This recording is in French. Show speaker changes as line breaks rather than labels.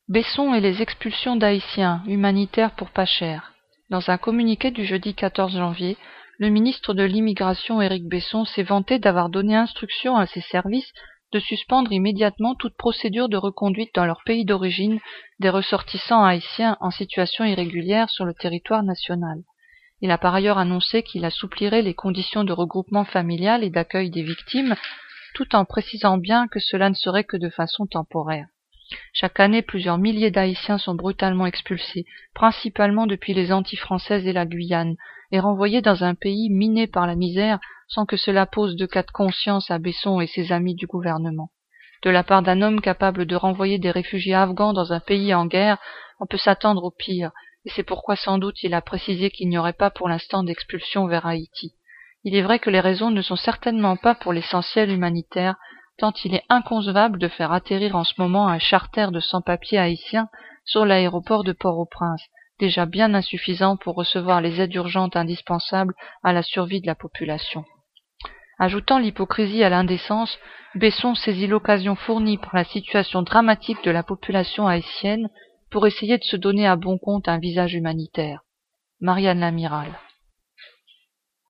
Besson et les expulsions d'Haïtiens, humanitaires pour pas cher. Dans un communiqué du jeudi 14 janvier, le ministre de l'Immigration Éric Besson s'est vanté d'avoir donné instruction à ses services de suspendre immédiatement toute procédure de reconduite dans leur pays d'origine des ressortissants haïtiens en situation irrégulière sur le territoire national. Il a par ailleurs annoncé qu'il assouplirait les conditions de regroupement familial et d'accueil des victimes, tout en précisant bien que cela ne serait que de façon temporaire. Chaque année, plusieurs milliers d'Haïtiens sont brutalement expulsés, principalement depuis les Antilles françaises et la Guyane, et renvoyés dans un pays miné par la misère sans que cela pose de cas de conscience à Besson et ses amis du gouvernement. De la part d'un homme capable de renvoyer des réfugiés afghans dans un pays en guerre, on peut s'attendre au pire, et c'est pourquoi sans doute il a précisé qu'il n'y aurait pas pour l'instant d'expulsion vers Haïti. Il est vrai que les raisons ne sont certainement pas pour l'essentiel humanitaire, tant il est inconcevable de faire atterrir en ce moment un charter de sans-papiers haïtiens sur l'aéroport de Port-au-Prince, déjà bien insuffisant pour recevoir les aides urgentes indispensables à la survie de la population. Ajoutant l'hypocrisie à l'indécence, Besson saisit l'occasion fournie par la situation dramatique de la population haïtienne pour essayer de se donner à bon compte un visage humanitaire. Marianne Lamiral.